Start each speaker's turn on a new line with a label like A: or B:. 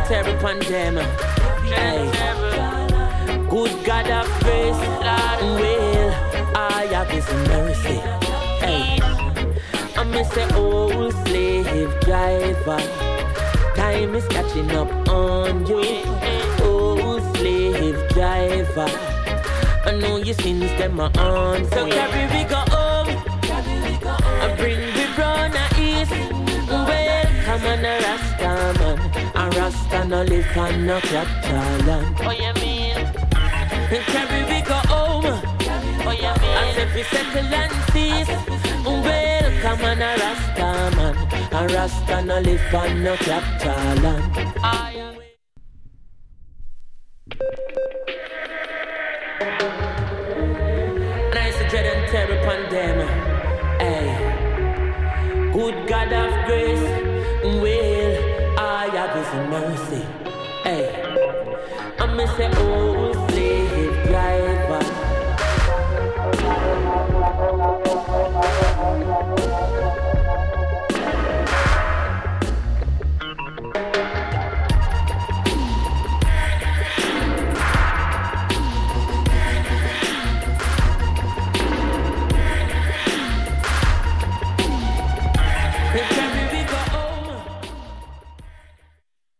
A: terror upon them. Hey. Good God of grace, well, I have His mercy. Hey. I miss an old slave driver. Time is catching up on you, old slave driver. I know your sins, them are on. So carry we go home, and bring the brown east. Well, come on a Rasta man, a Rasta no live on no capital land. Oh you mean? And carry we go home, oh you mean? As if we settle and cease. Well, come on a Rasta man, a Rasta no live on no capital land. Dread and terror upon them. Hey. Good God of grace, well, I have His mercy. Hey. I miss the old